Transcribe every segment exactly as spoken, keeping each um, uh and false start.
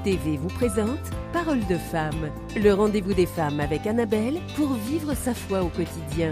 T V vous présente Parole de femme, le rendez-vous des femmes avec Annabelle pour vivre sa foi au quotidien.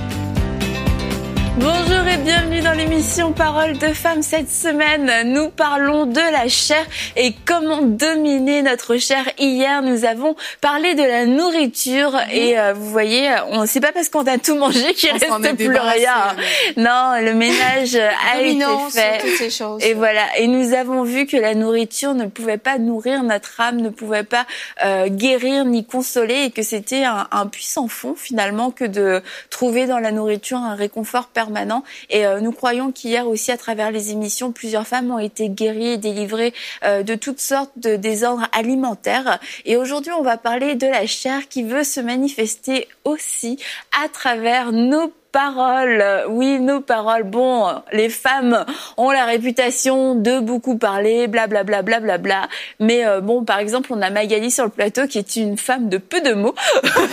Bonjour et bienvenue dans l'émission Parole de femmes. Cette semaine, nous parlons de la chair et comment dominer notre chair. Hier, nous avons parlé de la nourriture et euh, vous voyez, on c'est pas parce qu'on a tout mangé qu'il reste plus rien. Mais... Non, le ménage a été fait. Toutes ces choses. Et voilà. Et nous avons vu que la nourriture ne pouvait pas nourrir notre âme, ne pouvait pas euh, guérir ni consoler, et que c'était un, un puissant fond finalement que de trouver dans la nourriture un réconfort permanent. permanent. Et euh, nous croyons qu'hier aussi, à travers les émissions, plusieurs femmes ont été guéries et délivrées euh, de toutes sortes de désordres alimentaires. Et aujourd'hui, on va parler de la chair qui veut se manifester aussi à travers nos paroles. Oui, nos paroles. Bon, les femmes ont la réputation de beaucoup parler, blablabla, blablabla. Bla, bla. Mais euh, bon, par exemple, on a Magali sur le plateau qui est une femme de peu de mots.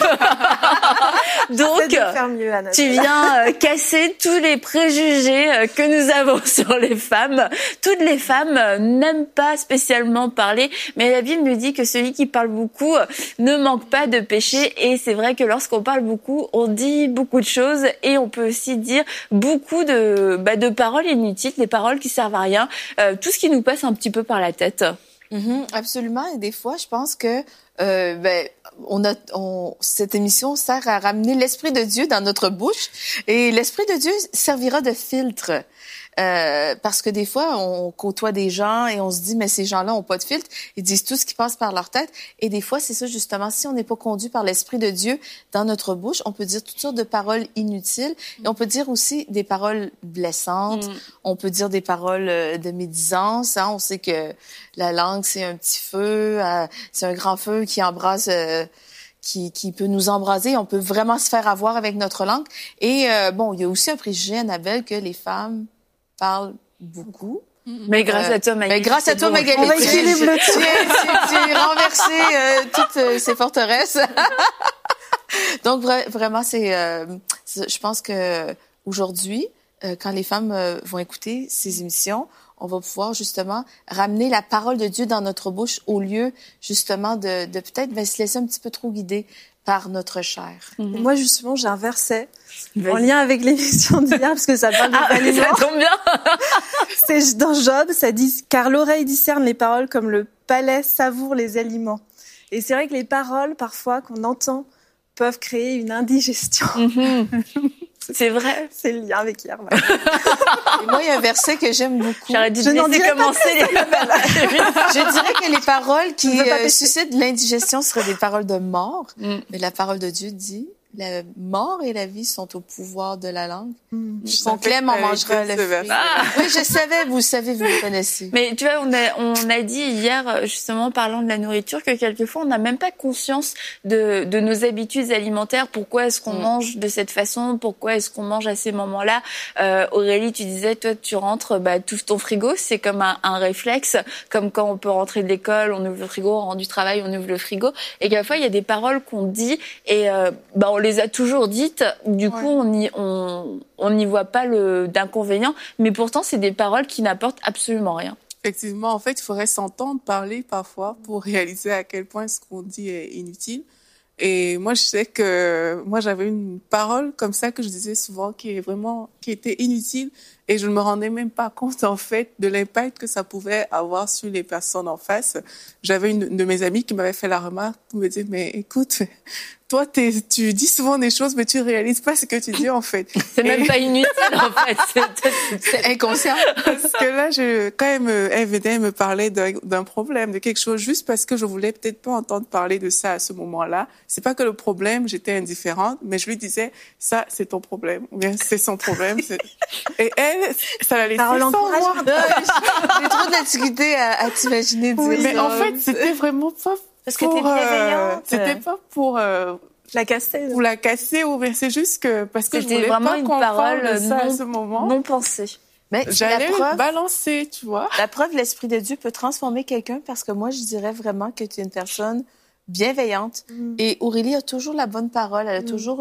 Donc, mieux, tu viens euh, casser tous les préjugés euh, que nous avons sur les femmes. Toutes les femmes euh, n'aiment pas spécialement parler, mais la Bible nous dit que celui qui parle beaucoup euh, ne manque pas de péché. Et c'est vrai que lorsqu'on parle beaucoup, on dit beaucoup de choses. Et on peut aussi dire beaucoup de, bah, de paroles inutiles, des paroles qui servent à rien, euh, tout ce qui nous passe un petit peu par la tête. Mm-hmm, absolument. Et des fois, je pense que euh, ben, on a, on, cette émission sert à ramener l'Esprit de Dieu dans notre bouche. Et l'Esprit de Dieu servira de filtre. Euh, parce que des fois, on côtoie des gens et on se dit, mais ces gens-là ont pas de filtre. Ils disent tout ce qui passe par leur tête. Et des fois, c'est ça, justement. Si on n'est pas conduit par l'Esprit de Dieu dans notre bouche, on peut dire toutes sortes de paroles inutiles. Et on peut dire aussi des paroles blessantes. Mm. On peut dire des paroles de médisance. Hein. On sait que la langue, c'est un petit feu. Euh, c'est un grand feu qui embrase... Euh, Qui, qui peut nous embraser. On peut vraiment se faire avoir avec notre langue. Et euh, bon, il y a aussi un préjugé, Annabelle, que les femmes parlent beaucoup. Mais grâce euh, à toi, Magali. Mais grâce à toi, Magali. On va équilibrer le tu, tu, tu as renversé euh, toutes euh, ces forteresses. Donc, vra- vraiment, c'est, euh, c'est... Je pense que aujourd'hui, euh, quand les femmes euh, vont écouter ces émissions, on va pouvoir justement ramener la parole de Dieu dans notre bouche au lieu justement de, de peut-être ben, se laisser un petit peu trop guider par notre chair. Mm-hmm. Moi, justement, j'ai un verset Vas-y. En lien avec l'émission d'hier, parce que ça parle de ah, aliments. Ça tombe bien. C'est dans Job, ça dit « Car l'oreille discerne les paroles comme le palais savoure les aliments ». Et c'est vrai que les paroles, parfois, qu'on entend, peuvent créer une indigestion. Mm-hmm. C'est vrai. C'est le lien avec hier. Et moi, il y a un verset que j'aime beaucoup. J'aurais dû laisser commencer les Je dirais que les paroles qui euh, suscitent l'indigestion seraient des paroles de mort. Mm. Mais la parole de Dieu dit, la mort et la vie sont au pouvoir de la langue. Mm. Son clem en mangera le fruit. Ah. Oui, je savais, vous savez, vous le connaissez. Mais tu vois, on a, on a dit hier, justement, parlant de la nourriture, que quelquefois, on n'a même pas conscience de, de nos habitudes alimentaires. Pourquoi est-ce qu'on mm. mange de cette façon? Pourquoi est-ce qu'on mange à ces moments-là? Euh, Aurélie, tu disais, toi, tu rentres, bah, tu ouvres ton frigo. C'est comme un, un réflexe. Comme quand on peut rentrer de l'école, on ouvre le frigo, on rentre du travail, on ouvre le frigo. Et quelquefois, il y a des paroles qu'on dit et, euh, bah, on les a toujours dites. Du ouais. coup, on y, on, on n'y voit pas le, d'inconvénient. Mais pourtant, c'est des paroles qui n'apportent absolument rien. Effectivement, en fait, il faudrait s'entendre parler parfois pour réaliser à quel point ce qu'on dit est inutile. Et moi, je sais que moi, j'avais une parole comme ça que je disais souvent qui est vraiment, qui était inutile. Et je ne me rendais même pas compte, en fait, de l'impact que ça pouvait avoir sur les personnes en face. J'avais une de mes amies qui m'avait fait la remarque, qui me dit, mais écoute, toi, t'es, tu dis souvent des choses, mais tu réalises pas ce que tu dis, en fait. C'est même pas inutile, en fait. C'est, c'est inconscient. Parce que là, je, quand elle, me, elle venait me parler d'un, d'un problème, de quelque chose, juste parce que je voulais peut-être pas entendre parler de ça à ce moment-là. C'est pas que le problème, j'étais indifférente, mais je lui disais, ça, c'est ton problème. Ou bien, c'est son problème. C'est... Et elle, ça la laissait sans voir. J'ai trop de difficulté à, à t'imaginer dire oui, mais ça. en fait, c'était vraiment pas parce que pour, t'es bienveillante. Euh, c'était pas pour euh, la casser. Pour la casser ou bien c'est juste que parce que c'était je voulais vraiment pas une qu'on parole parle de ça non, à ce moment. Non pensée. Mais j'allais la preuve, le balancer, tu vois. La preuve, l'Esprit de Dieu peut transformer quelqu'un parce que moi, je dirais vraiment que tu es une personne bienveillante. Mm. Et Aurélie a toujours la bonne parole. Elle a mm. toujours euh,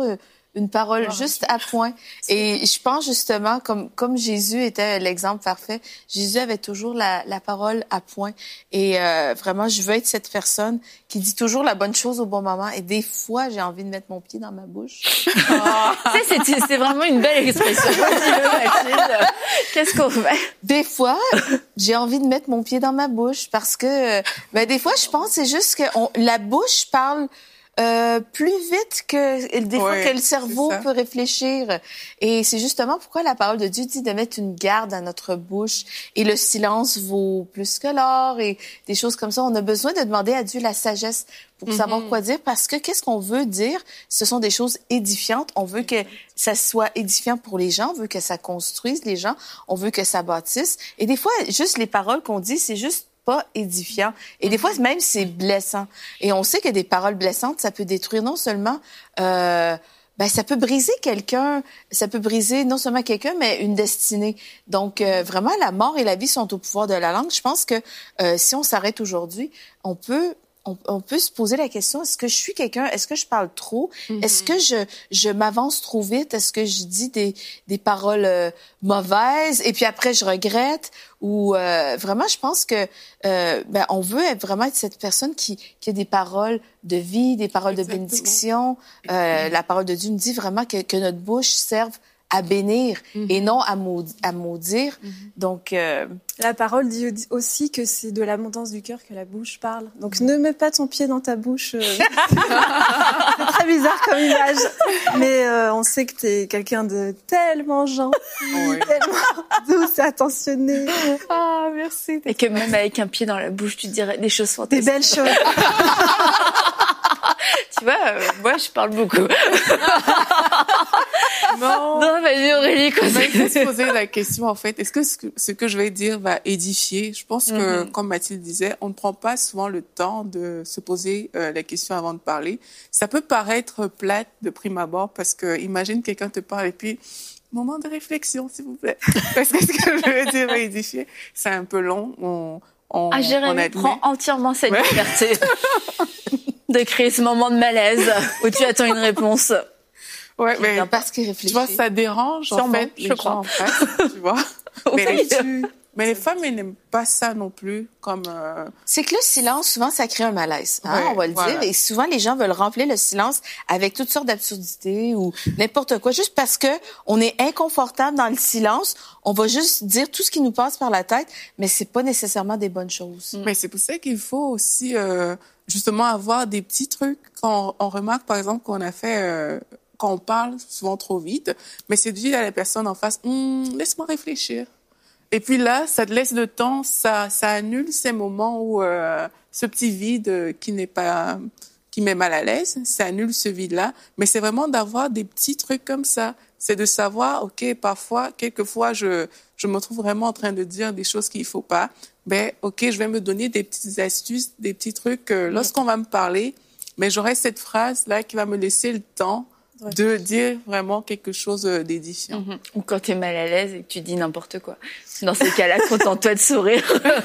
une parole Wow. juste à point. Et je pense justement, comme comme Jésus était l'exemple parfait, Jésus avait toujours la, la parole à point. Et euh, vraiment, je veux être cette personne qui dit toujours la bonne chose au bon moment. Et des fois, j'ai envie de mettre mon pied dans ma bouche. Tu sais, c'est, c'est vraiment une belle expression. Dis-le, Mathilde. Qu'est-ce qu'on fait? Des fois, j'ai envie de mettre mon pied dans ma bouche parce que, ben des fois, je pense que c'est juste que on, la bouche parle Euh, plus vite que des fois Ouais, que le cerveau c'est ça. peut réfléchir. Et c'est justement pourquoi la parole de Dieu dit de mettre une garde à notre bouche. Et le silence vaut plus que l'or et des choses comme ça. On a besoin de demander à Dieu la sagesse pour Mm-hmm. savoir quoi dire parce que qu'est-ce qu'on veut dire? Ce sont des choses édifiantes. On veut que ça soit édifiant pour les gens. On veut que ça construise les gens. On veut que ça bâtisse. Et des fois, juste les paroles qu'on dit, c'est juste pas édifiant. Et des fois, même, c'est blessant. Et on sait que des paroles blessantes, ça peut détruire non seulement... Euh, ben, ça peut briser quelqu'un, ça peut briser non seulement quelqu'un, mais une destinée. Donc, euh, vraiment, la mort et la vie sont au pouvoir de la langue. Je pense que euh, si on s'arrête aujourd'hui, on peut... On, on peut se poser la question, est-ce que je suis quelqu'un, est-ce que je parle trop? Mm-hmm. Est-ce que je, je m'avance trop vite? Est-ce que je dis des, des paroles euh, mauvaises et puis après je regrette? Ou euh, vraiment, je pense que euh, ben, on veut être, vraiment être cette personne qui, qui a des paroles de vie, des paroles Exactement. de bénédiction. Euh, mm-hmm. La parole de Dieu nous dit vraiment que, que notre bouche serve à bénir mm-hmm. et non à, maudire. À maudire. Mm-hmm. Donc... Euh, La parole dit aussi que c'est de l'abondance du cœur que la bouche parle. Donc ne mets pas ton pied dans ta bouche. Euh... c'est très bizarre comme image. Mais euh, on sait que t'es quelqu'un de tellement gentil, oui. tellement douce et attentionné. Ah, merci. Et que même avec un pied dans la bouche, tu dirais des choses fantastiques. Des belles choses. Tu vois, euh, moi, je parle beaucoup. Non. Non, vas-y, Aurélie, quoi. On va juste se poser la question, en fait. Est-ce que ce, que ce que je vais dire va édifier? Je pense que, mm-hmm. comme Mathilde disait, on ne prend pas souvent le temps de se poser euh, la question avant de parler. Ça peut paraître plate de prime abord parce que, imagine quelqu'un te parle et puis, moment de réflexion, s'il vous plaît. Parce que ce que je veux dire va édifier, c'est un peu long. On, on, ah, Jérémy on prend entièrement cette ouais. liberté de créer ce moment de malaise où tu attends une réponse. Ouais, mais parce qu'il réfléchit. Tu vois, ça dérange Sûrement, en fait je les crois. gens en face, tu vois. mais, les, mais les femmes, elles n'aiment pas ça non plus, comme. Euh... C'est que le silence, souvent, ça crée un malaise. Hein, ouais, on va le voilà. dire. Et souvent, les gens veulent remplir le silence avec toutes sortes d'absurdités ou n'importe quoi, juste parce que on est inconfortable dans le silence. On va juste dire tout ce qui nous passe par la tête, mais c'est pas nécessairement des bonnes choses. Mais c'est pour ça qu'il faut aussi euh, justement avoir des petits trucs. Quand on, on remarque, par exemple, qu'on a fait. Euh, quand on parle souvent trop vite, mais c'est de dire à la personne en face, hm, laisse-moi réfléchir. Et puis là, ça te laisse le temps, ça, ça annule ces moments où euh, ce petit vide qui n'est pas, qui met mal à l'aise, ça annule ce vide-là. Mais c'est vraiment d'avoir des petits trucs comme ça. C'est de savoir, ok, parfois, quelquefois, je, je me trouve vraiment en train de dire des choses qu'il faut pas. Ben, ok, je vais me donner des petites astuces, des petits trucs. Euh, lorsqu'on va me parler, mais j'aurai cette phrase là qui va me laisser le temps de dire vraiment quelque chose d'édifiant. Mmh. Ou quand tu es mal à l'aise et que tu dis n'importe quoi. Dans ces cas-là, contente-toi de sourire.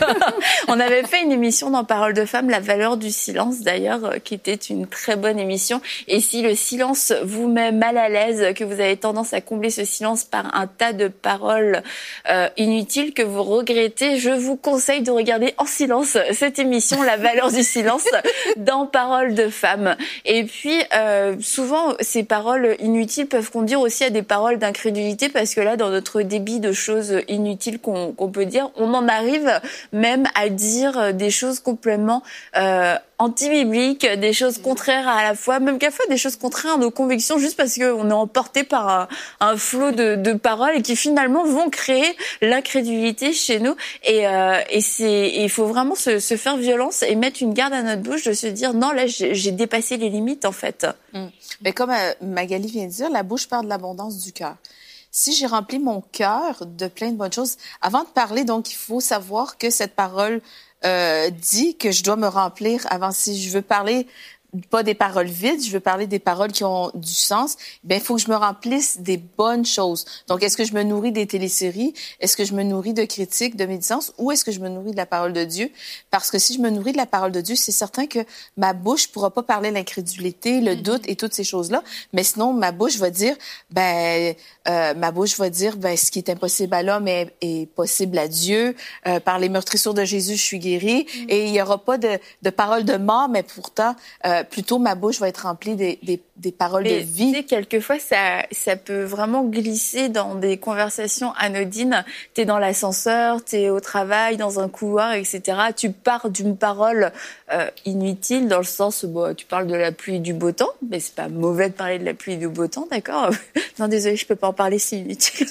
On avait fait une émission dans Parole de Femme, La valeur du silence d'ailleurs, qui était une très bonne émission. Et si le silence vous met mal à l'aise, que vous avez tendance à combler ce silence par un tas de paroles euh, inutiles que vous regrettez, je vous conseille de regarder en silence cette émission, La valeur du silence, dans Parole de Femme. Et puis, euh, souvent, ces paroles inutiles peuvent conduire aussi à des paroles d'incrédulité, parce que là, dans notre débit de choses inutiles qu'on, qu'on peut dire, on en arrive même à dire des choses complètement euh, anti-bibliques, des choses contraires à la foi, même qu'à la fois des choses contraires à nos convictions, juste parce qu'on est emporté par un, un flot de, de paroles et qui finalement vont créer l'incrédulité chez nous. Et, euh, et c'est, il faut vraiment se, se faire violence et mettre une garde à notre bouche, de se dire non, là j'ai, j'ai dépassé les limites en fait. Mmh. Mais comme euh, Magali vient de dire, la bouche parle de l'abondance du cœur. Si j'ai rempli mon cœur de plein de bonnes choses, avant de parler, donc, il faut savoir que cette parole euh, dit que je dois me remplir avant. Si je veux parler pas des paroles vides, je veux parler des paroles qui ont du sens, ben il faut que je me remplisse des bonnes choses. Donc, est-ce que je me nourris des téléséries? Est-ce que je me nourris de critiques, de médisance? Ou est-ce que je me nourris de la parole de Dieu? Parce que si je me nourris de la parole de Dieu, c'est certain que ma bouche pourra pas parler l'incrédulité, le mm-hmm. doute et toutes ces choses-là. Mais sinon, ma bouche va dire, ben, euh, ma bouche va dire, ben, ce qui est impossible à l'homme est, est possible à Dieu. Euh, par les meurtrissures de Jésus, je suis guérie. Mm-hmm. Et il y aura pas de, de paroles de mort, mais pourtant, euh, plutôt ma bouche va être remplie des, des, des paroles et, de vie. Tu sais, quelquefois, ça, ça peut vraiment glisser dans des conversations anodines. T'es dans l'ascenseur, t'es au travail, dans un couloir, et cetera. Tu pars d'une parole euh, inutile dans le sens, bon, tu parles de la pluie et du beau temps, mais c'est pas mauvais de parler de la pluie et du beau temps, d'accord? Non, désolé, je peux pas en parler, c'est inutile.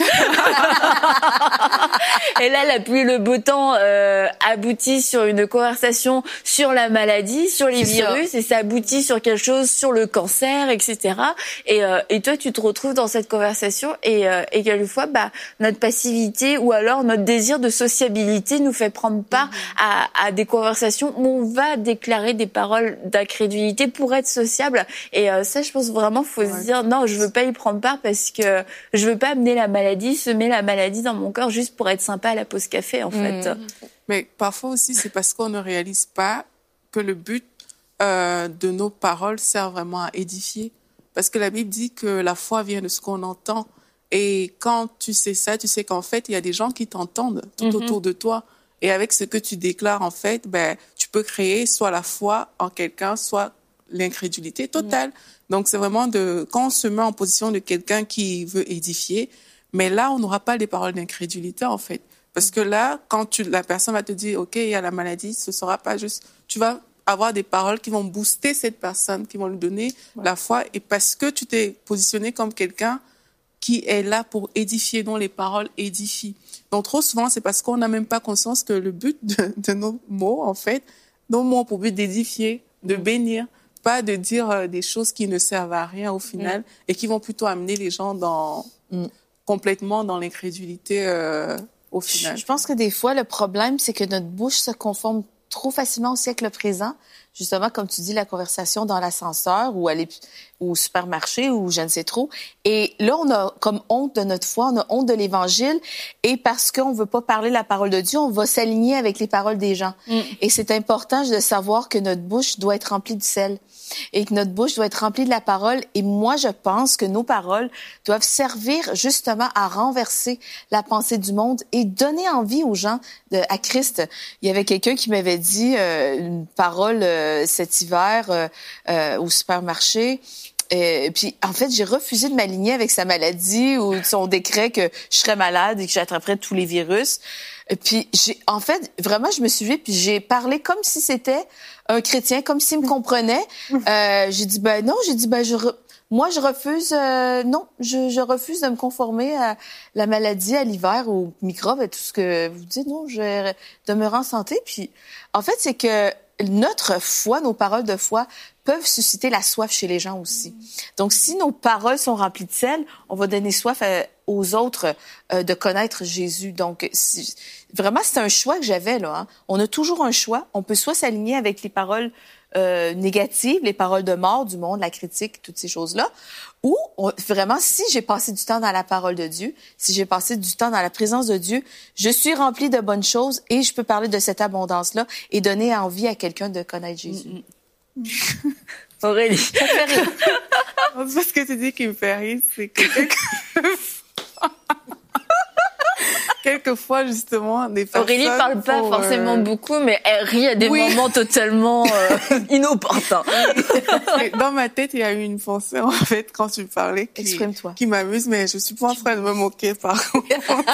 Et là, la pluie et le beau temps euh, aboutit sur une conversation sur la maladie, sur les c'est virus, ça. Et ça aboutit sur quelque chose sur le cancer, et cetera. Et, euh, et toi, tu te retrouves dans cette conversation et, euh, et quelquefois, bah, notre passivité ou alors notre désir de sociabilité nous fait prendre part mmh. à, à des conversations où on va déclarer des paroles d'incrédulité pour être sociable. Et euh, ça, je pense vraiment, faut ouais. se dire, non, je veux pas y prendre part parce que je veux pas amener la maladie, semer la maladie dans mon corps juste pour être sympa à la pause café, en fait. Mmh. Mais parfois aussi, c'est parce qu'on ne réalise pas que le but euh, de nos paroles sert vraiment à édifier. Parce que la Bible dit que la foi vient de ce qu'on entend. Et quand tu sais ça, tu sais qu'en fait, il y a des gens qui t'entendent tout mm-hmm. autour de toi. Et avec ce que tu déclares, en fait, ben, tu peux créer soit la foi en quelqu'un, soit l'incrédulité totale. Mm. Donc, c'est vraiment de, quand on se met en position de quelqu'un qui veut édifier, mais là, on n'aura pas les paroles d'incrédulité, en fait. Parce que là, quand tu, la personne va te dire, OK, il y a la maladie, ce sera pas juste, tu vas avoir des paroles qui vont booster cette personne, qui vont lui donner ouais. la foi. Et parce que tu t'es positionné comme quelqu'un qui est là pour édifier, dont les paroles édifient. Donc, trop souvent, c'est parce qu'on n'a même pas conscience que le but de, de nos mots, en fait, nos mots ont pour but d'édifier, de mmh. bénir, pas de dire euh, des choses qui ne servent à rien au final mmh. et qui vont plutôt amener les gens dans, mmh. complètement dans l'incrédulité euh, au final. Je pense que des fois, le problème, c'est que notre bouche se conforme trop facilement au siècle présent. Justement, comme tu dis, la conversation dans l'ascenseur ou aller au supermarché ou je ne sais trop. Et là, on a comme honte de notre foi, on a honte de l'Évangile. Et parce qu'on veut pas parler la parole de Dieu, on va s'aligner avec les paroles des gens. Mm. Et c'est important de savoir que notre bouche doit être remplie de sel et que notre bouche doit être remplie de la parole. Et moi, je pense que nos paroles doivent servir justement à renverser la pensée du monde et donner envie aux gens de, à Christ. Il y avait quelqu'un qui m'avait dit euh, une parole euh, cet hiver euh, euh, au supermarché. Et puis, en fait, j'ai refusé de m'aligner avec sa maladie ou son décret que je serais malade et que j'attraperais tous les virus. Et puis, j'ai, en fait, vraiment, je me suis levée puis j'ai parlé comme si c'était un chrétien, comme s'il me comprenait. Euh, j'ai dit, ben non, j'ai dit, ben je... Re... Moi, je refuse, euh, non, je, je refuse de me conformer à la maladie, à l'hiver, aux microbes et tout ce que vous dites. Non, je demeure en santé. Puis, en fait, c'est que notre foi, nos paroles de foi peuvent susciter la soif chez les gens aussi. Mmh. Donc, si nos paroles sont remplies de sel, on va donner soif à, aux autres euh, de connaître Jésus. Donc, si, vraiment, c'est un choix que j'avais, là. Hein. On a toujours un choix. On peut soit s'aligner avec les paroles euh, négatives, les paroles de mort du monde, la critique, toutes ces choses-là, ou on, vraiment, si j'ai passé du temps dans la parole de Dieu, si j'ai passé du temps dans la présence de Dieu, je suis remplie de bonnes choses et je peux parler de cette abondance-là et donner envie à quelqu'un de connaître Jésus. Mm-hmm. Aurélie. Ça fait rire. Ce que tu dis qui me fait rire, c'est que quelquefois, quelquefois justement, des personnes... Aurélie parle pas forcément euh... beaucoup, mais elle rit à des oui. moments totalement euh, inopportuns. Dans ma tête, il y a eu une pensée, en fait, quand tu parlais, qui, qui m'amuse, mais je suis pas en train de me moquer, par contre.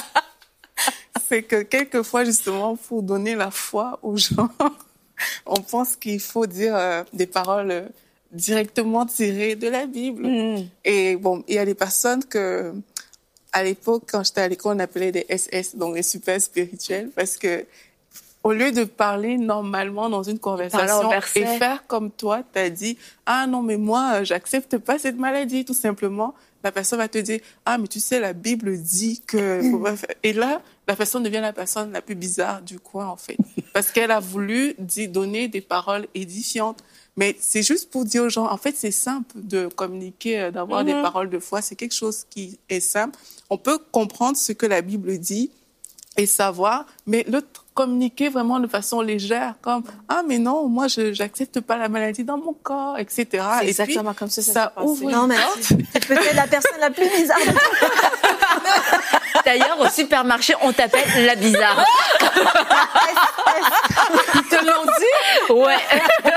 C'est que quelquefois, justement, pour donner la foi aux gens, on pense qu'il faut dire euh, des paroles euh, directement tirées de la Bible. Mm. Et bon, il y a des personnes que, à l'époque, quand j'étais à l'école, on appelait des S S, donc les super spirituels, parce que au lieu de parler normalement dans une conversation et faire comme toi, t'as dit, ah non, mais moi, j'accepte pas cette maladie, tout simplement. La personne va te dire, ah, mais tu sais, la Bible dit que... Mm. Et là, la personne devient la personne la plus bizarre du coin, en fait. Parce qu'elle a voulu dire, donner des paroles édifiantes. Mais c'est juste pour dire aux gens, en fait, c'est simple de communiquer, d'avoir mm-hmm. des paroles de foi. C'est quelque chose qui est simple. On peut comprendre ce que la Bible dit et savoir, mais le communiquer vraiment de façon légère, comme « Ah, mais non, moi, je j'accepte pas la maladie dans mon corps, et cetera » C'est et exactement puis, comme ça, ça, ça ouvre Non, mais c'est peut-être la personne la plus bizarre. D'ailleurs, au supermarché, on t'appelle la bizarre. Ils te l'ont dit? Ouais.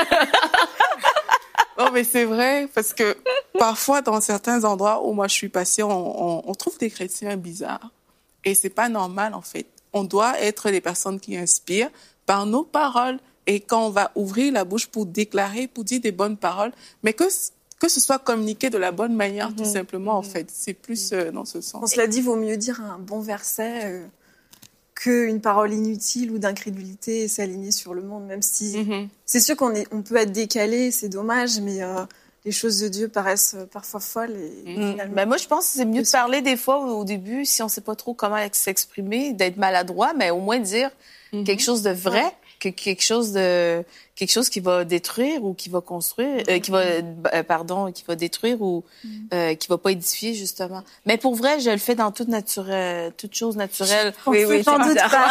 Non, mais c'est vrai, parce que parfois, dans certains endroits où moi je suis passée, on, on, on trouve des chrétiens bizarres. Et c'est pas normal, en fait. On doit être des personnes qui inspirent par nos paroles. Et quand on va ouvrir la bouche pour déclarer, pour dire des bonnes paroles, mais que, que ce soit communiqué de la bonne manière, mmh. tout simplement, en fait. C'est plus euh, dans ce sens. On se l'a dit, vaut mieux dire un bon verset euh, qu'une parole inutile ou d'incrédulité et s'aligner sur le monde, même si mmh. c'est sûr qu'on est, on peut être décalé, c'est dommage, mais... Euh, les choses de Dieu paraissent parfois folles. Et mmh. ben moi, je pense que c'est mieux de parler des fois au début, si on ne sait pas trop comment s'exprimer, d'être maladroit, mais au moins dire mmh. quelque chose de vrai, ouais. que quelque chose de quelque chose qui va détruire ou qui va construire, euh, qui va euh, pardon, qui va détruire ou mmh. euh, qui va pas édifier justement. Mais pour vrai, je le fais dans toute nature, toute chose naturelle. Oui, oui, sans doute pas.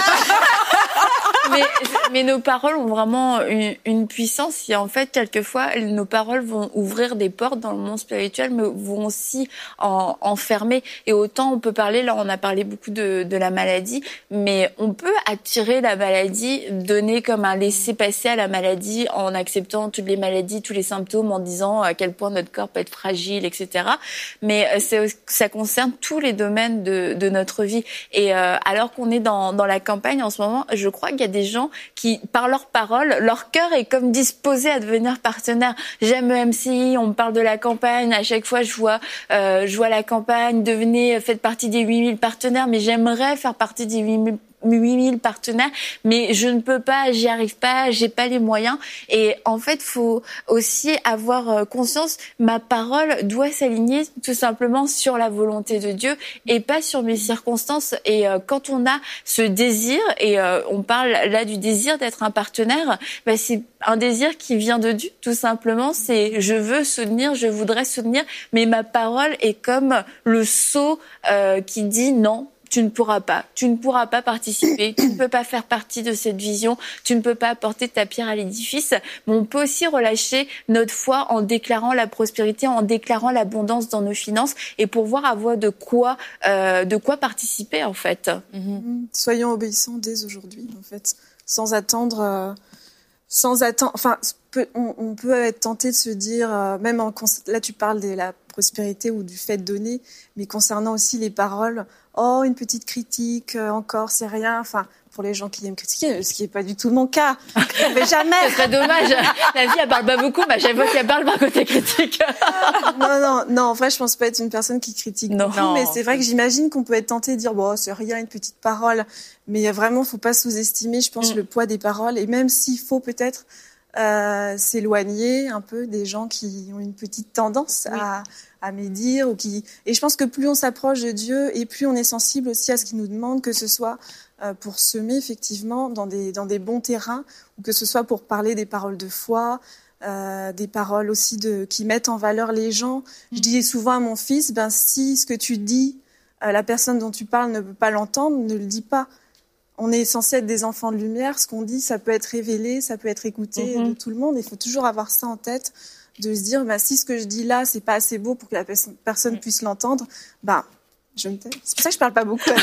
mais, mais nos paroles ont vraiment une, une puissance. Et en fait, quelquefois, nos paroles vont ouvrir des portes dans le monde spirituel, mais vont aussi en, en fermer. Et autant on peut parler, là, on a parlé beaucoup de, de la maladie, mais on peut attirer la maladie, donner comme un laisser-passer à la maladie en acceptant toutes les maladies, tous les symptômes, en disant à quel point notre corps peut être fragile, et cetera. Mais c'est, ça concerne tous les domaines de, de notre vie. Et euh, alors qu'on est dans, dans la campagne en ce moment, je crois qu'il y a des gens qui, par leurs paroles, leur cœur est comme disposé à devenir partenaire. J'aime E M C I, on me parle de la campagne, à chaque fois je vois, euh, je vois la campagne, devenez, faites partie des huit mille partenaires, mais j'aimerais faire partie des huit mille partenaires, mais je ne peux pas, j'y arrive pas, j'ai pas les moyens. Et en fait, faut aussi avoir conscience, ma parole doit s'aligner tout simplement sur la volonté de Dieu et pas sur mes circonstances. Et euh, quand on a ce désir, et euh, on parle là du désir d'être un partenaire, bah, c'est un désir qui vient de Dieu, tout simplement. C'est je veux soutenir, je voudrais soutenir, mais ma parole est comme le sceau euh, qui dit non. Tu ne pourras pas, tu ne pourras pas participer, tu ne peux pas faire partie de cette vision, tu ne peux pas apporter ta pierre à l'édifice. Mais on peut aussi relâcher notre foi en déclarant la prospérité, en déclarant l'abondance dans nos finances et pour voir à voix de quoi, euh, de quoi participer en fait. Mm-hmm. Soyons obéissants dès aujourd'hui en fait, sans attendre, euh, sans attendre. Enfin, on, on peut être tenté de se dire, euh, même en, là tu parles de la prospérité ou du fait de donner, mais concernant aussi les paroles. Oh, une petite critique, euh, encore, c'est rien. Enfin, pour les gens qui aiment critiquer, ce qui n'est pas du tout mon cas. Mais jamais. Ce serait dommage. La vie, elle parle pas beaucoup, mais à chaque fois qu'elle parle, par côté critique. non, non, non. En vrai, je pense pas être une personne qui critique non. beaucoup, non. mais c'est vrai que j'imagine qu'on peut être tenté de dire, bon, c'est rien, une petite parole. Mais vraiment, faut pas sous-estimer, je pense, mm. le poids des paroles. Et même s'il faut peut-être euh, s'éloigner un peu des gens qui ont une petite tendance oui. à... à médire ou qui et je pense que plus on s'approche de Dieu et plus on est sensible aussi à ce qu'il nous demande, que ce soit euh, pour semer effectivement dans des dans des bons terrains ou que ce soit pour parler des paroles de foi, euh, des paroles aussi de qui mettent en valeur les gens. Mmh. Je dis souvent à mon fils, ben si ce que tu dis, euh, la personne dont tu parles ne peut pas l'entendre, ne le dis pas. On est censé être des enfants de lumière. Ce qu'on dit, ça peut être révélé, ça peut être écouté mmh. de tout le monde. Il faut toujours avoir ça en tête. De se dire, bah, si ce que je dis là, c'est pas assez beau pour que la pe- personne puisse l'entendre, bah, je me tais. C'est pour ça que je parle pas beaucoup.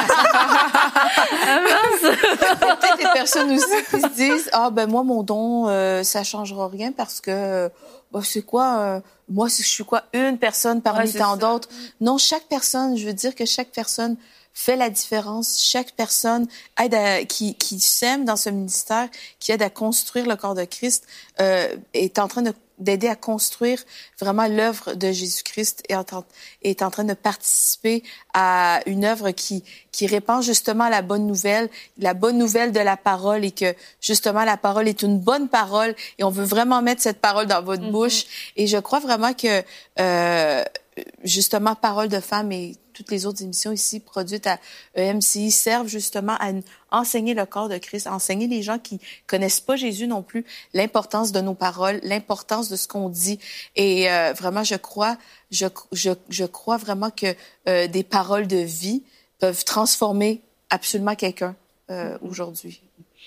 Ah mince. Peut-être des personnes aussi qui se disent, ah, ben, moi, mon don, euh, ça changera rien parce que, bah, c'est quoi, euh, moi, je suis quoi, une personne parmi ouais, tant d'autres. Non, chaque personne, je veux dire que chaque personne fait la différence. Chaque personne aide à, qui, qui sème dans ce ministère, qui aide à construire le corps de Christ, euh, est en train de d'aider à construire vraiment l'œuvre de Jésus-Christ et est en train de participer à une œuvre qui qui répand justement la bonne nouvelle, la bonne nouvelle de la parole et que justement la parole est une bonne parole et on veut vraiment mettre cette parole dans votre mm-hmm. bouche et je crois vraiment que euh, justement parole de femme est toutes les autres émissions ici produites à E M C I servent justement à enseigner le corps de Christ, à enseigner les gens qui connaissent pas Jésus non plus l'importance de nos paroles, l'importance de ce qu'on dit. Et euh, vraiment, je crois, je, je, je crois vraiment que euh, des paroles de vie peuvent transformer absolument quelqu'un euh, aujourd'hui.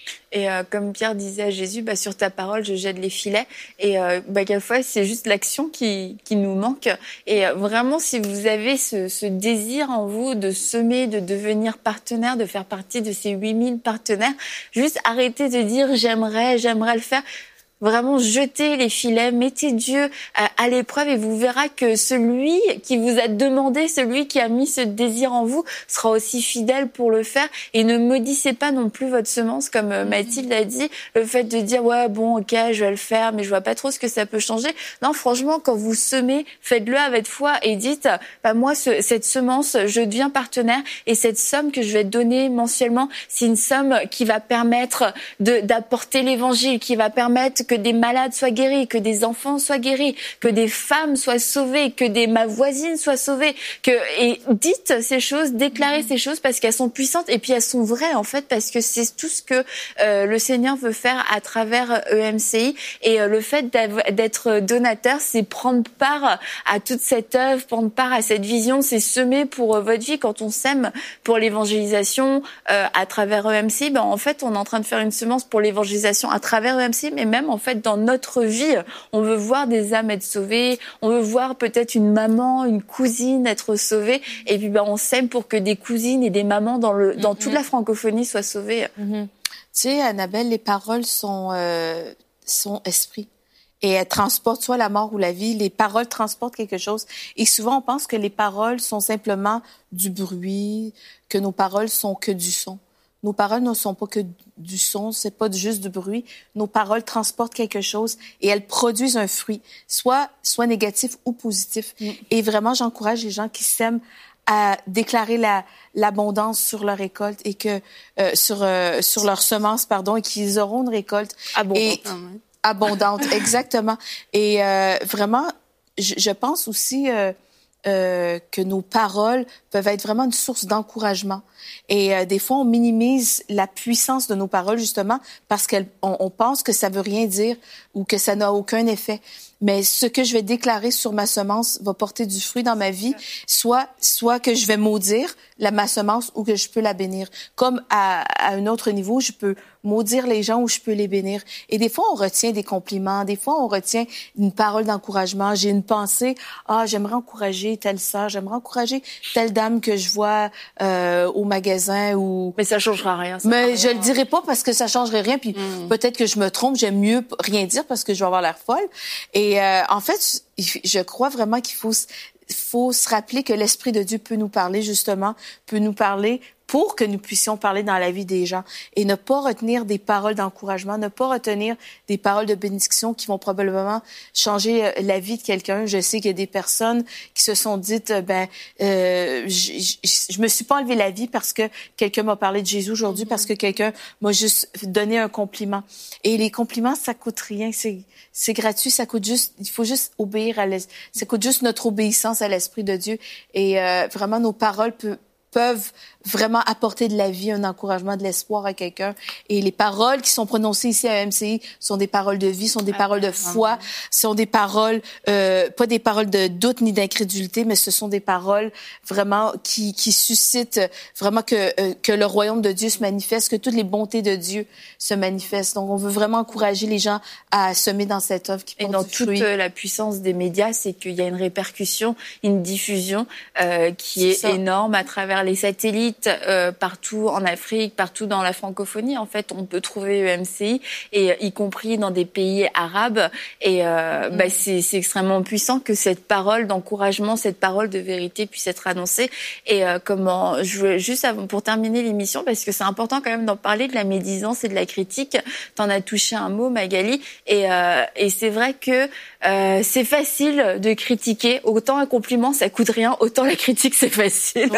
Et euh, comme Pierre disait à Jésus, bah, sur ta parole, je jette les filets. Et euh, bah, quelquefois, c'est juste l'action qui, qui nous manque. Et euh, vraiment, si vous avez ce, ce désir en vous de semer, de devenir partenaire, de faire partie de ces huit mille partenaires, juste arrêtez de dire « j'aimerais, j'aimerais le faire ». Vraiment, jetez les filets, mettez Dieu à, à l'épreuve et vous verrez que celui qui vous a demandé, celui qui a mis ce désir en vous, sera aussi fidèle pour le faire. Et ne maudissez pas non plus votre semence, comme euh, Mathilde a dit, le fait de dire « ouais, bon, ok, je vais le faire, mais je vois pas trop ce que ça peut changer ». Non, franchement, quand vous semez, faites-le avec foi et dites bah, « moi, ce, cette semence, je deviens partenaire et cette somme que je vais donner mensuellement, c'est une somme qui va permettre de, d'apporter l'évangile, qui va permettre que des malades soient guéris, que des enfants soient guéris, que des femmes soient sauvées, que des ma voisine soit sauvée, que et dites ces choses, déclarez ces choses parce qu'elles sont puissantes et puis elles sont vraies en fait parce que c'est tout ce que euh, le Seigneur veut faire à travers E M C I et euh, le fait d'être donateur, c'est prendre part à toute cette œuvre, prendre part à cette vision, c'est semer pour euh, votre vie. Quand on sème pour l'évangélisation euh, à travers E M C I, ben en fait on est en train de faire une semence pour l'évangélisation à travers E M C I, mais même en fait, dans notre vie, on veut voir des âmes être sauvées, on veut voir peut-être une maman, une cousine être sauvée, et puis ben, on sème pour que des cousines et des mamans dans, le, dans mm-hmm. toute la francophonie soient sauvées. Mm-hmm. Tu sais, Annabelle, les paroles sont, euh, sont esprit. Et elles transportent soit la mort ou la vie. Les paroles transportent quelque chose. Et souvent, on pense que les paroles sont simplement du bruit, que nos paroles sont que du son. Nos paroles ne sont pas que du son, c'est pas juste du bruit. Nos paroles transportent quelque chose et elles produisent un fruit, soit soit négatif ou positif. Mm. Et vraiment, j'encourage les gens qui s'aiment à déclarer la l'abondance sur leur récolte et que euh, sur euh, sur leur semence, pardon, et qu'ils auront une récolte abondante. Et, abondante, exactement. Et euh, vraiment, je, je pense aussi euh, euh, que nos paroles peuvent être vraiment une source d'encouragement. Et euh, des fois, on minimise la puissance de nos paroles, justement, parce qu'on on pense que ça veut rien dire ou que ça n'a aucun effet. Mais ce que je vais déclarer sur ma semence va porter du fruit dans ma vie, soit soit que je vais maudire la ma semence ou que je peux la bénir. Comme à, à un autre niveau, je peux maudire les gens ou je peux les bénir. Et des fois, on retient des compliments, des fois, on retient une parole d'encouragement. J'ai une pensée, ah, j'aimerais encourager telle sœur, j'aimerais encourager telle dame que je vois euh, au magasin ou. Mais ça changera rien. Ça Mais rien. je le dirai pas parce que ça changerait rien. Puis mm. peut-être que je me trompe, j'aime mieux rien dire parce que je vais avoir l'air folle. Et Et euh, en fait, je crois vraiment qu'il faut, faut se rappeler que l'Esprit de Dieu peut nous parler, justement, peut nous parler pour que nous puissions parler dans la vie des gens et ne pas retenir des paroles d'encouragement, ne pas retenir des paroles de bénédiction qui vont probablement changer la vie de quelqu'un. Je sais qu'il y a des personnes qui se sont dites, ben, euh, je, je, je me suis pas enlevé la vie parce que quelqu'un m'a parlé de Jésus aujourd'hui, mm-hmm. parce que quelqu'un m'a juste donné un compliment. Et les compliments, ça coûte rien, c'est c'est gratuit, ça coûte juste, il faut juste obéir à l'esprit, ça coûte juste notre obéissance à l'Esprit de Dieu et euh, vraiment nos paroles peuvent peuvent vraiment apporter de la vie, un encouragement, de l'espoir à quelqu'un. Et les paroles qui sont prononcées ici à E M C I sont des paroles de vie, sont des ah, paroles de foi, sont des paroles, euh, pas des paroles de doute ni d'incrédulité, mais ce sont des paroles vraiment qui, qui suscitent vraiment que, euh, que le royaume de Dieu se manifeste, que toutes les bontés de Dieu se manifestent. Donc, on veut vraiment encourager les gens à semer dans cette œuvre qui porte Et dans du fruit. toute la puissance des médias, c'est qu'il y a une répercussion, une diffusion euh, qui est, est énorme à travers les satellites, euh, partout en Afrique, partout dans la francophonie. En fait, on peut trouver E M C I, et y compris dans des pays arabes. Et euh, mmh. bah, c'est, c'est extrêmement puissant que cette parole d'encouragement, cette parole de vérité puisse être annoncée. Et euh, comment, je veux juste avant, pour terminer l'émission, parce que c'est important quand même d'en parler de la médisance et de la critique. T'en as touché un mot, Magali, et, euh, et c'est vrai que euh, c'est facile de critiquer. Autant un compliment, ça coûte rien, autant la critique, c'est facile. Ouais.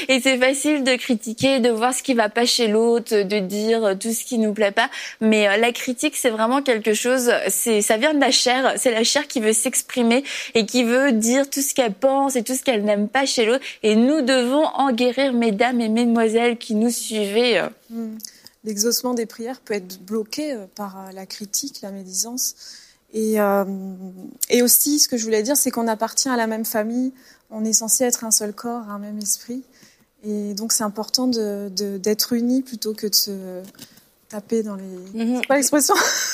Et c'est facile de critiquer, de voir ce qui va pas chez l'autre, de dire tout ce qui nous plaît pas. Mais la critique, c'est vraiment quelque chose, c'est, ça vient de la chair. C'est la chair qui veut s'exprimer et qui veut dire tout ce qu'elle pense et tout ce qu'elle n'aime pas chez l'autre. Et nous devons en guérir, mesdames et mesdemoiselles qui nous suivez. Mmh. L'exaucement des prières peut être bloqué par la critique, la médisance. Et, euh, et aussi, ce que je voulais dire, c'est qu'on appartient à la même famille. On est censé être un seul corps, un même esprit. Et donc, c'est important de, de, d'être unis plutôt que de se taper dans les... Mmh. C'est pas l'expression?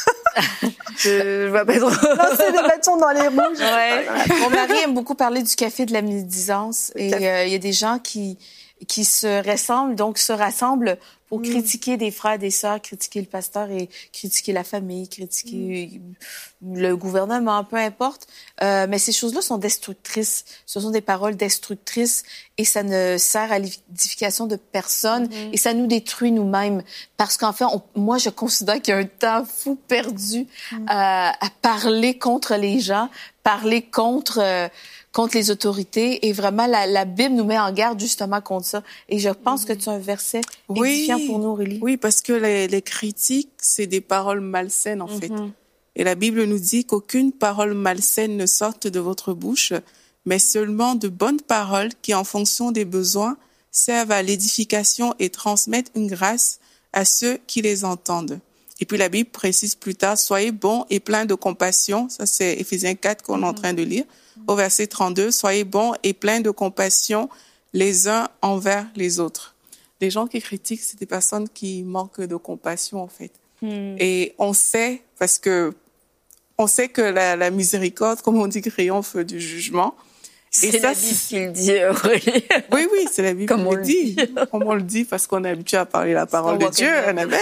Je vois pas trop. Lancer des bâtons dans les roues. Ouais. Mon mari aime beaucoup parler du café de la médisance. Et il euh, y a des gens qui, qui se ressemblent, donc se rassemblent pour mmh. critiquer des frères, des sœurs, critiquer le pasteur et critiquer la famille, critiquer mmh. le gouvernement, peu importe. Euh, mais ces choses-là sont destructrices. Ce sont des paroles destructrices et ça ne sert à l'édification de personne mmh. et ça nous détruit nous-mêmes. Parce qu'en fait, on, moi, je considère qu'il y a un temps fou perdu mmh. euh, à parler contre les gens, parler contre... Euh, contre les autorités. Et vraiment, la, la Bible nous met en garde justement contre ça. Et je pense mmh. que tu as un verset édifiant oui, pour nous, Aurélie. Oui, parce que les, les critiques, c'est des paroles malsaines, en mmh. fait. Et la Bible nous dit qu'aucune parole malsaine ne sorte de votre bouche, mais seulement de bonnes paroles qui, en fonction des besoins, servent à l'édification et transmettent une grâce à ceux qui les entendent. Et puis la Bible précise plus tard, soyez bons et pleins de compassion. Ça, c'est Éphésiens quatre qu'on mmh. est en train de lire. Au verset trente-deux, soyez bons et pleins de compassion les uns envers les autres. Les gens qui critiquent, c'est des personnes qui manquent de compassion, en fait. Mm. Et on sait, parce que on sait que la, la miséricorde, comme on dit, triomphe du jugement. C'est et la ça, Bible qui le dit, Aurélie. Oui, oui, c'est la Bible comme qui le dit. dit. Comme on le dit, parce qu'on est habitué à parler la parole de Dieu, Annabelle.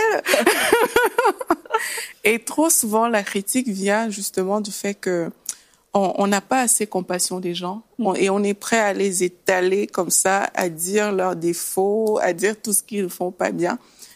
Et trop souvent, la critique vient justement du fait que on n'a pas assez compassion des gens on, et on est prêt à les étaler comme ça, à dire leurs défauts, à dire tout ce qu'ils ne font pas bien.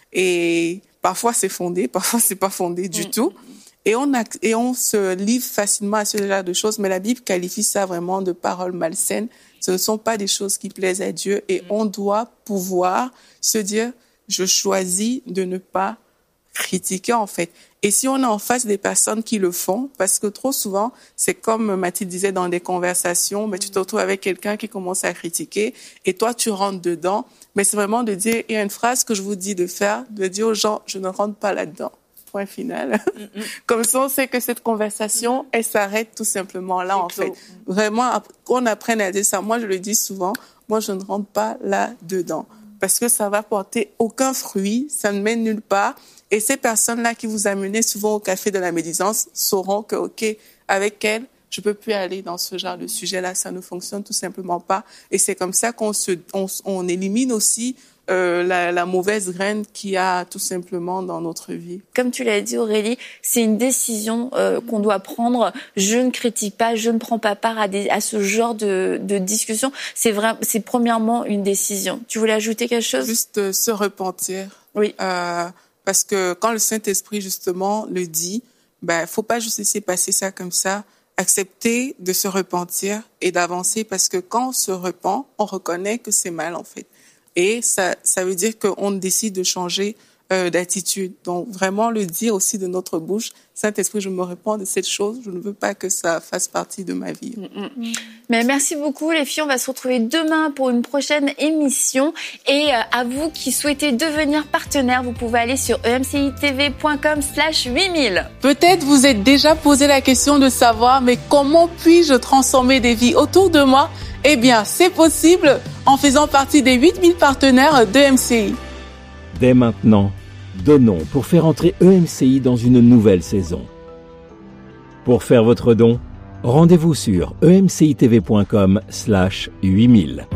Et parfois c'est fondé, parfois c'est pas fondé du mmh. tout. Et on, a, et on se livre facilement à ce genre de choses, mais la Bible qualifie ça vraiment de paroles malsaines. Ce ne sont pas des choses qui plaisent à Dieu et mmh. on doit pouvoir se dire, je choisis de ne pas critiquer en fait. Et si on est en face des personnes qui le font, parce que trop souvent, c'est comme Mathilde disait dans des conversations, mais tu te retrouves avec quelqu'un qui commence à critiquer et toi, tu rentres dedans. Mais c'est vraiment de dire, il y a une phrase que je vous dis de faire, de dire aux gens, je ne rentre pas là-dedans. Point final. Mm-hmm. Comme ça, on sait que cette conversation, mm-hmm. elle s'arrête tout simplement là, c'est en clos. Fait. Vraiment, qu'on apprenne à dire ça. Moi, je le dis souvent, moi, je ne rentre pas là-dedans. Parce que ça va porter aucun fruit, ça ne mène nulle part. Et ces personnes-là qui vous amenaient souvent au café de la médisance sauront que, OK, avec elles, je peux plus aller dans ce genre de sujet-là, ça ne fonctionne tout simplement pas. Et c'est comme ça qu'on se, on, on élimine aussi euh, la, la mauvaise graine qu'il y a tout simplement dans notre vie. Comme tu l'as dit, Aurélie, c'est une décision euh, qu'on doit prendre. Je ne critique pas, je ne prends pas part à, des, à ce genre de, de discussion. C'est vrai, c'est premièrement une décision. Tu voulais ajouter quelque chose? Juste euh, se repentir. Oui. Euh, Parce que quand le Saint-Esprit, justement, le dit, ben, faut pas juste laisser passer ça comme ça. Accepter de se repentir et d'avancer parce que quand on se repent, on reconnaît que c'est mal, en fait. Et ça, ça veut dire qu'on décide de changer euh, d'attitude. Donc, vraiment le dire aussi de notre bouche. Saint-Esprit, je me repens de cette chose. Je ne veux pas que ça fasse partie de ma vie. Mm-hmm. Mais merci beaucoup, les filles. On va se retrouver demain pour une prochaine émission. Et euh, à vous qui souhaitez devenir partenaire, vous pouvez aller sur e m c i t v point com slash huit mille. Peut-être vous êtes déjà posé la question de savoir, mais comment puis-je transformer des vies autour de moi? Eh bien, c'est possible en faisant partie des huit mille partenaires d'E M C I. Dès maintenant, donnons pour faire entrer E M C I dans une nouvelle saison. Pour faire votre don, rendez-vous sur e m c i t v point com slash huit mille.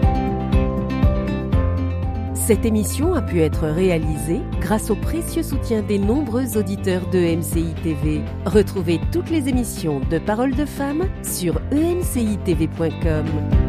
Cette émission a pu être réalisée grâce au précieux soutien des nombreux auditeurs de E M C I T V. Retrouvez toutes les émissions de Paroles de Femmes sur e m c i t v point com.